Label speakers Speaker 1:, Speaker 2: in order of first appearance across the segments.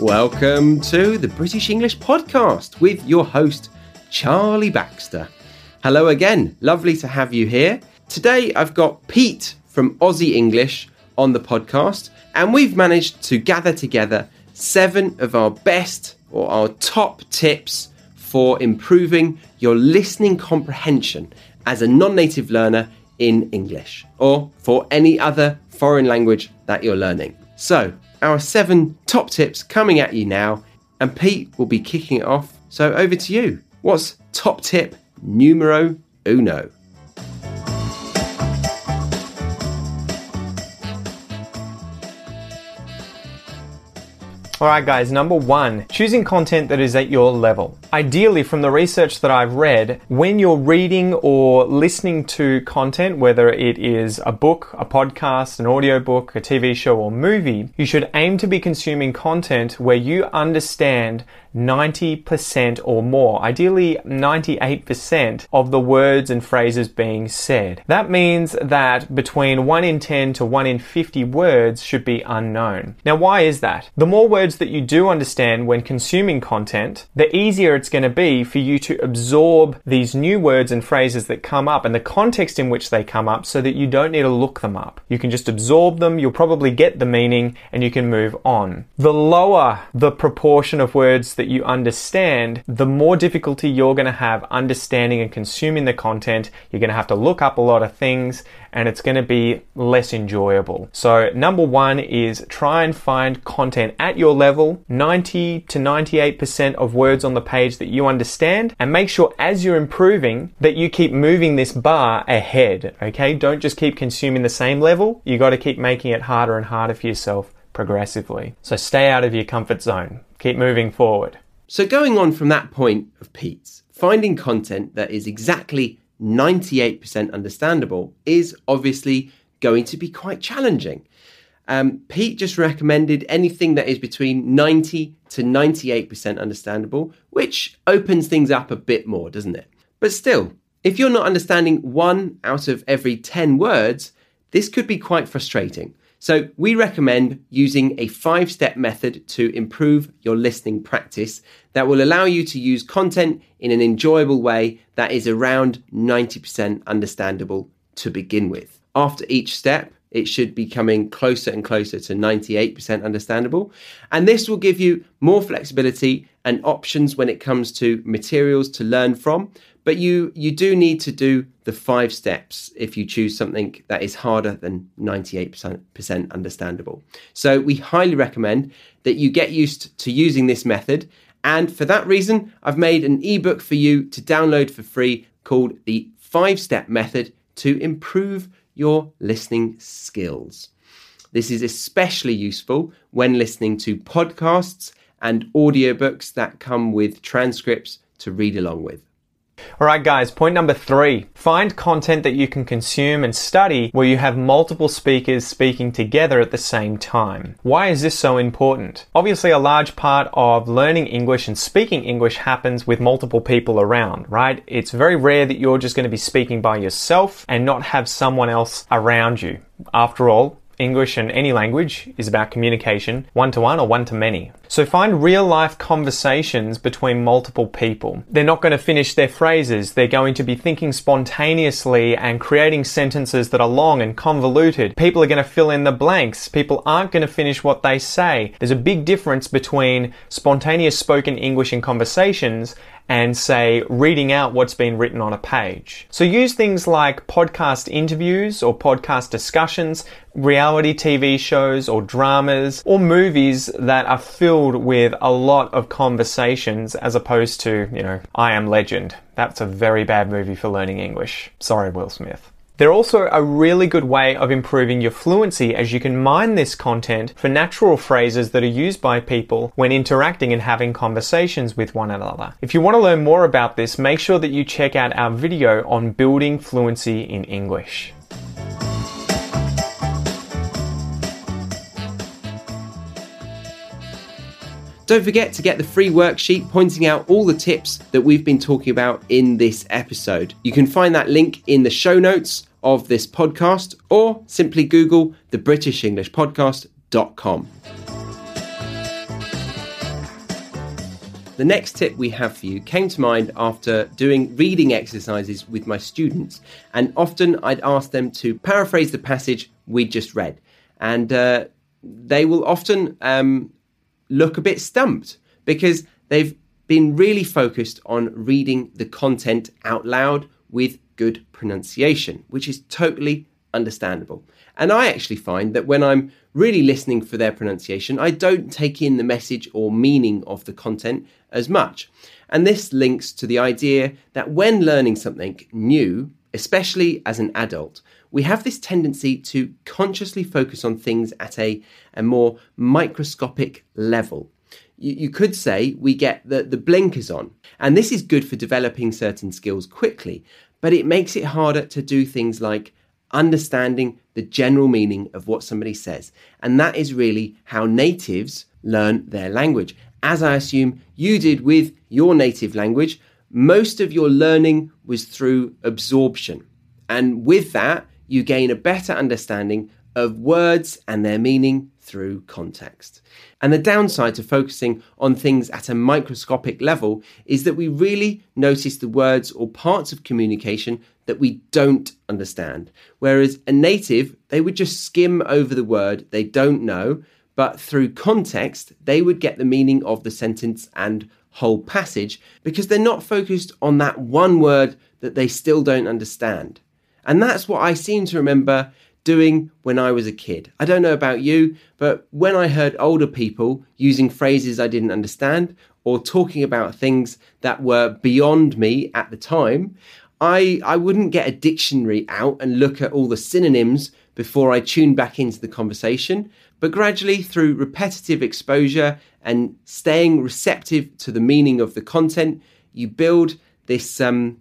Speaker 1: Welcome to the British English Podcast with your host, Charlie Baxter. Hello again, lovely to have you here. Today I've got Pete from Aussie English on the podcast, and we've managed to gather together 7 of our best or our top tips for improving your listening comprehension as a non-native learner in English or for any other foreign language that you're learning. So, our 7 top tips coming at you now, and Pete will be kicking it off. So over to you. What's top tip numero uno?
Speaker 2: Alright guys, number 1, choosing content that is at your level. Ideally, from the research that I've read, when you're reading or listening to content, whether it is a book, a podcast, an audiobook, a TV show or movie, you should aim to be consuming content where you understand 90% or more, ideally 98% of the words and phrases being said. That means that between 1 in 10 to 1 in 50 words should be unknown. Now, why is that? The more words that you do understand when consuming content, the easier it's going to be for you to absorb these new words and phrases that come up and the context in which they come up so that you don't need to look them up. You can just absorb them, you'll probably get the meaning, and you can move on. The lower the proportion of words that you understand, the more difficulty you're going to have understanding and consuming the content. You're going to have to look up a lot of things, and it's going to be less enjoyable. So number 1 is try and find content at your level, 90 to 98% of words on the page that you understand, and make sure as you're improving that you keep moving this bar ahead, okay? Don't just keep consuming the same level. You got to keep making it harder and harder for yourself progressively. So stay out of your comfort zone. Keep moving forward.
Speaker 1: So going on from that point of Pete's, finding content that is exactly 98% understandable is obviously going to be quite challenging. Pete just recommended anything that is between 90 to 98% understandable, which opens things up a bit more, doesn't it? But still, if you're not understanding 1 out of every 10 words, this could be quite frustrating. So we recommend using a 5-step method to improve your listening practice that will allow you to use content in an enjoyable way that is around 90% understandable to begin with. After each step, it should be coming closer and closer to 98% understandable. And this will give you more flexibility and options when it comes to materials to learn from. But you do need to do the 5 steps if you choose something that is harder than 98% understandable. So we highly recommend that you get used to using this method. And for that reason, I've made an ebook for you to download for free called the 5-Step Method to Improve Your Listening Skills. This is especially useful when listening to podcasts and audiobooks that come with transcripts to read along with.
Speaker 2: Alright guys, point number 3. Find content that you can consume and study where you have multiple speakers speaking together at the same time. Why is this so important? Obviously, a large part of learning English and speaking English happens with multiple people around, right? It's very rare that you're just going to be speaking by yourself and not have someone else around you. After all, English and any language is about communication, one-to-one or one-to-many. So find real-life conversations between multiple people. They're not going to finish their phrases. They're going to be thinking spontaneously and creating sentences that are long and convoluted. People are going to fill in the blanks. People aren't going to finish what they say. There's a big difference between spontaneous spoken English in conversations and, say, reading out what's been written on a page. So use things like podcast interviews or podcast discussions, reality TV shows or dramas or movies that are filled with a lot of conversations as opposed to, I Am Legend. That's a very bad movie for learning English. Sorry, Will Smith. They're also a really good way of improving your fluency, as you can mine this content for natural phrases that are used by people when interacting and having conversations with one another. If you want to learn more about this, make sure that you check out our video on building fluency in English.
Speaker 1: Don't forget to get the free worksheet pointing out all the tips that we've been talking about in this episode. You can find that link in the show notes of this podcast, or simply Google thebritishenglishpodcast.com. The next tip we have for you came to mind after doing reading exercises with my students, and often I'd ask them to paraphrase the passage we just read, and they will often look a bit stumped because they've been really focused on reading the content out loud with good pronunciation, which is totally understandable. And I actually find that when I'm really listening for their pronunciation, I don't take in the message or meaning of the content as much. And this links to the idea that when learning something new, especially as an adult, we have this tendency to consciously focus on things at a more microscopic level. You could say we get the blinkers on. And this is good for developing certain skills quickly, but it makes it harder to do things like understanding the general meaning of what somebody says. And that is really how natives learn their language. As I assume you did with your native language, most of your learning was through absorption. And with that, you gain a better understanding of words and their meaning through context. And the downside to focusing on things at a microscopic level is that we really notice the words or parts of communication that we don't understand. Whereas a native, they would just skim over the word they don't know, but through context, they would get the meaning of the sentence and whole passage because they're not focused on that one word that they still don't understand. And that's what I seem to remember doing when I was a kid. I don't know about you, but when I heard older people using phrases I didn't understand or talking about things that were beyond me at the time, I wouldn't get a dictionary out and look at all the synonyms before I tuned back into the conversation. But gradually, through repetitive exposure and staying receptive to the meaning of the content, you build this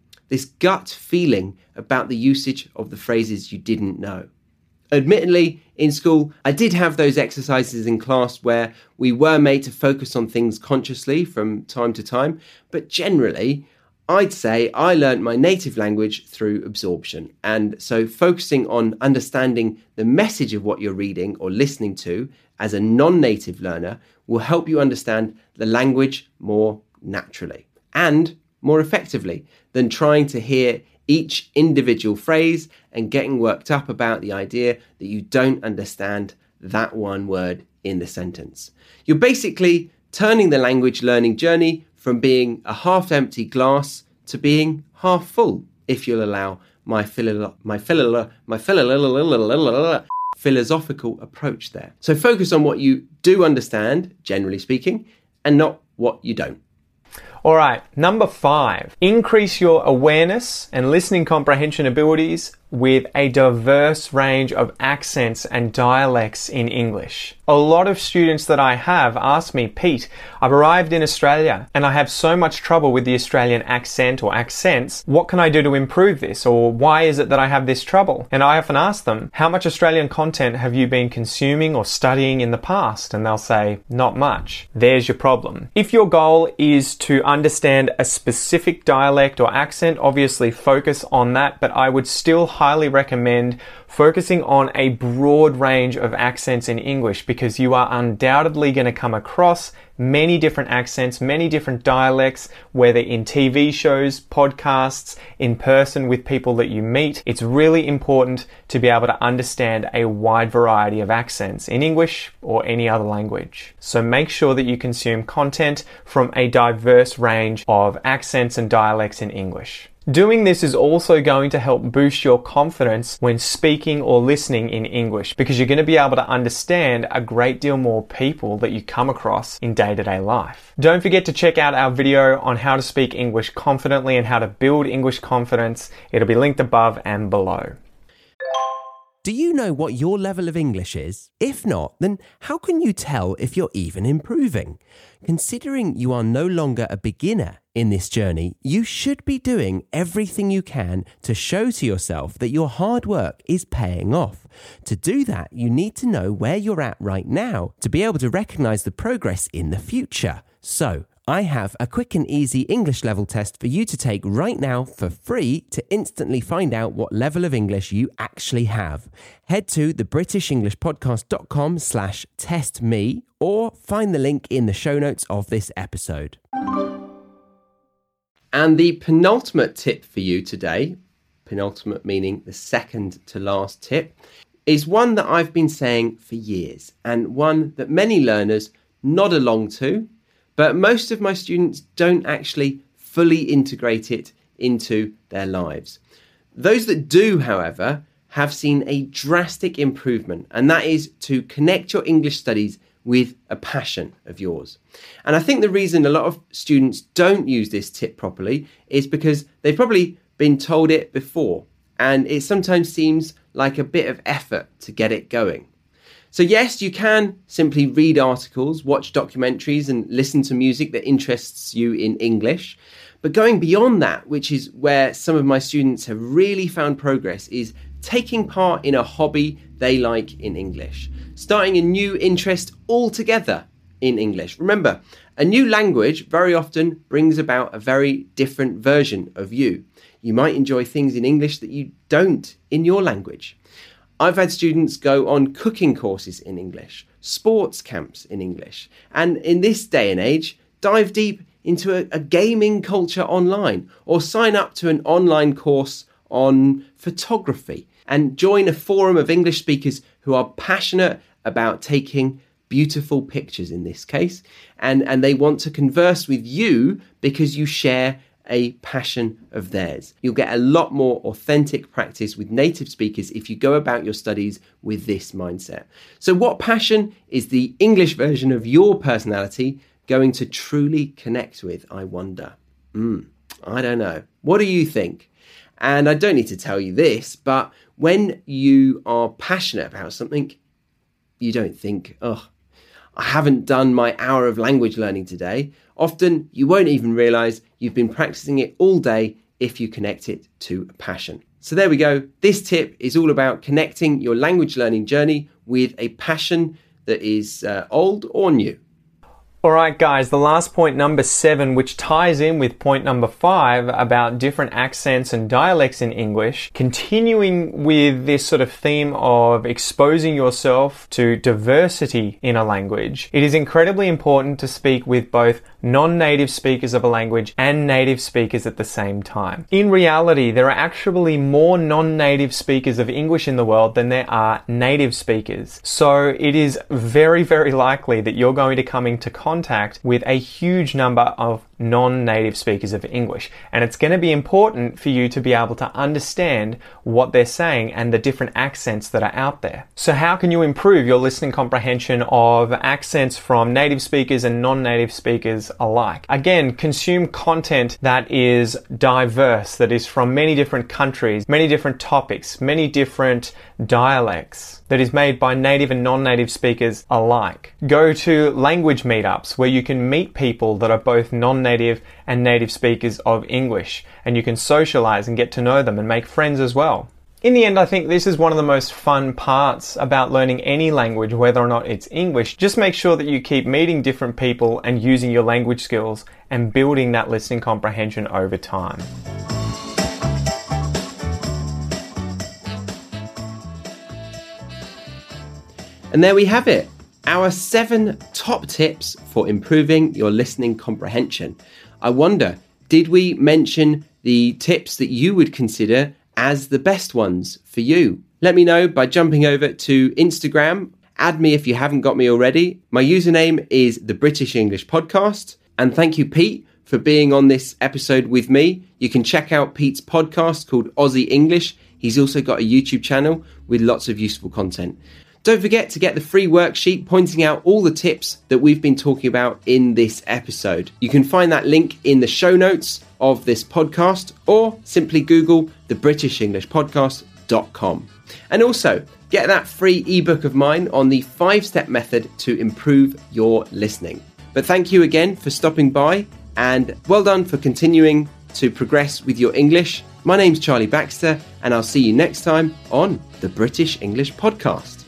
Speaker 1: gut feeling about the usage of the phrases you didn't know. Admittedly, in school, I did have those exercises in class where we were made to focus on things consciously from time to time, but generally, I'd say I learned my native language through absorption. And so focusing on understanding the message of what you're reading or listening to as a non-native learner will help you understand the language more naturally and more effectively than trying to hear each individual phrase and getting worked up about the idea that you don't understand that one word in the sentence. You're basically turning the language learning journey from being a half-empty glass to being half full, if you'll allow my philosophical approach there. So focus on what you do understand, generally speaking, and not what you don't.
Speaker 2: All right, number 5, increase your awareness and listening comprehension abilities with a diverse range of accents and dialects in English. A lot of students that I have ask me, Pete, I've arrived in Australia and I have so much trouble with the Australian accent or accents. What can I do to improve this? Or why is it that I have this trouble? And I often ask them, how much Australian content have you been consuming or studying in the past? And they'll say, not much. There's your problem. If your goal is to understand a specific dialect or accent, obviously focus on that, but I would still highly recommend focusing on a broad range of accents in English because you are undoubtedly going to come across many different accents, many different dialects, whether in TV shows, podcasts, in person with people that you meet. It's really important to be able to understand a wide variety of accents in English or any other language. So make sure that you consume content from a diverse range of accents and dialects in English. Doing this is also going to help boost your confidence when speaking or listening in English because you're going to be able to understand a great deal more people that you come across in day-to-day life. Don't forget to check out our video on how to speak English confidently and how to build English confidence. It'll be linked above and below.
Speaker 3: Do you know what your level of English is? If not, then how can you tell if you're even improving? Considering you are no longer a beginner in this journey, you should be doing everything you can to show to yourself that your hard work is paying off. To do that, you need to know where you're at right now to be able to recognize the progress in the future. So, I have a quick and easy English level test for you to take right now for free to instantly find out what level of English you actually have. Head to thebritishenglishpodcast.com/testme or find the link in the show notes of this episode.
Speaker 1: And the penultimate tip for you today, penultimate meaning the second to last tip, is one that I've been saying for years and one that many learners nod along to, but most of my students don't actually fully integrate it into their lives. Those that do, however, have seen a drastic improvement, and that is to connect your English studies with a passion of yours. And I think the reason a lot of students don't use this tip properly is because they've probably been told it before, and it sometimes seems like a bit of effort to get it going. So yes, you can simply read articles, watch documentaries, and listen to music that interests you in English. But going beyond that, which is where some of my students have really found progress, is taking part in a hobby they like in English, starting a new interest altogether in English. Remember, a new language very often brings about a very different version of you. You might enjoy things in English that you don't in your language. I've had students go on cooking courses in English, sports camps in English, and in this day and age, dive deep into a gaming culture online, or sign up to an online course on photography and join a forum of English speakers who are passionate about taking beautiful pictures in this case, and they want to converse with you because you share a passion of theirs. You'll get a lot more authentic practice with native speakers if you go about your studies with this mindset. So what passion is the English version of your personality going to truly connect with, I wonder? I don't know. What do you think? And I don't need to tell you this, but when you are passionate about something, you don't think, oh, I haven't done my hour of language learning today. Often you won't even realize you've been practicing it all day if you connect it to a passion. So there we go. This tip is all about connecting your language learning journey with a passion that is old or new.
Speaker 2: Alright guys, the last point, number 7, which ties in with point number 5 about different accents and dialects in English, continuing with this sort of theme of exposing yourself to diversity in a language, it is incredibly important to speak with both non-native speakers of a language and native speakers at the same time. In reality, there are actually more non-native speakers of English in the world than there are native speakers. So it is very, very likely that you're going to come into contact with a huge number of non-native speakers of English, and it's going to be important for you to be able to understand what they're saying and the different accents that are out there. So how can you improve your listening comprehension of accents from native speakers and non-native speakers alike? Again, consume content that is diverse, that is from many different countries, many different topics, many different dialects, that is made by native and non-native speakers alike. Go to language meetups where you can meet people that are both non-native and native speakers of English, and you can socialize and get to know them and make friends as well. In the end, I think this is one of the most fun parts about learning any language, whether or not it's English. Just make sure that you keep meeting different people and using your language skills and building that listening comprehension over time.
Speaker 1: And there we have it. Our 7 top tips for improving your listening comprehension. I wonder, did we mention the tips that you would consider as the best ones for you? Let me know by jumping over to Instagram. Add me if you haven't got me already. My username is The British English Podcast. And thank you, Pete, for being on this episode with me. You can check out Pete's podcast called Aussie English. He's also got a YouTube channel with lots of useful content. Don't forget to get the free worksheet pointing out all the tips that we've been talking about in this episode. You can find that link in the show notes of this podcast, or simply Google thebritishenglishpodcast.com. And also, get that free ebook of mine on the 5-step method to improve your listening. But thank you again for stopping by, and well done for continuing to progress with your English. My name's Charlie Baxter, and I'll see you next time on the British English Podcast.